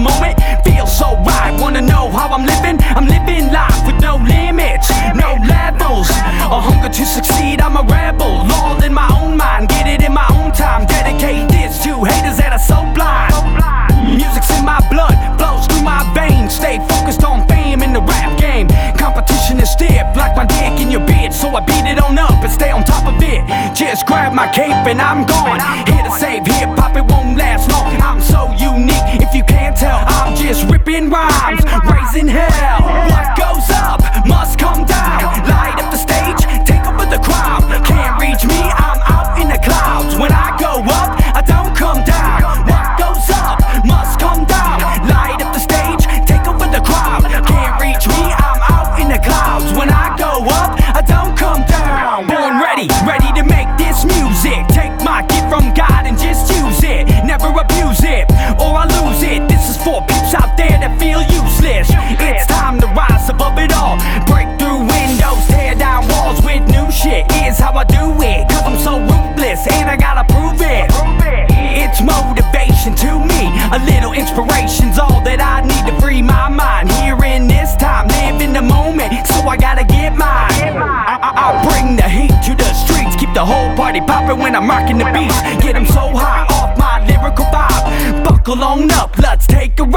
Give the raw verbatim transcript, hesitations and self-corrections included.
moment feels so right. Wanna know how I'm living? I'm living life with no limits, no levels. A hunger to succeed, I'm a rebel. All in my own mind, get it in my own time. Dedicate this to haters that are so blind. Music's in my blood, flows through my veins. Stay focused on fame in the rap game. Competition is stiff, like my dick in your beard. So I beat it on up and stay on top of it. Just grab my cape and I'm gone. Here to save hip-hop, it won't last long. I'm so unique, if you can't tell, I'm just ripping rhymes, raising hell. What goes up must come down. Light up the stage, take over the crowd. Can't reach me, I'm out in the clouds. When I go up, I don't come down. What goes up must come down. Light up the stage, take over the crowd. Can't reach me, I'm out in the clouds. When I go up, I don't come down. Born ready, ready to make this music. Take my gift from God and just use it. Never abuse it, or I lose it. This is for peeps out there that feel useless. It's time to rise above it all. Break through windows, tear down walls with new shit. Here's how I do it, cause I'm so ruthless and I gotta prove it. It's motivation to me, a little inspiration's all that I need to free my mind. Here in this time, live in the moment, so I gotta get mine. I, I, I bring the heat to the streets, keep the whole party poppin' when I'm rocking the beats. Get them so high off my lyrical vibe. Buckle on up, let's take a